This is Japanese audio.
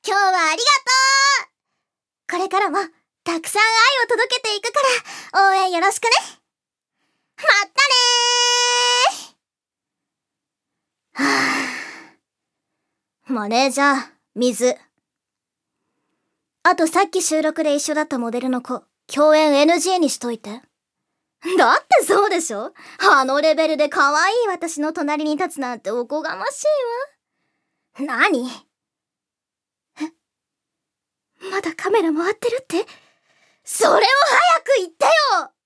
今日はありがとう。これからもたくさん愛を届けていくから応援よろしくね。まったねー。はぁ。マネージャー、水。あとさっき収録で一緒だったモデルの子、共演 NG にしといて。だってそうでしょ？あのレベルで可愛い私の隣に立つなんておこがましいわ。何？まだカメラ回ってるって？それを早く言ってよ！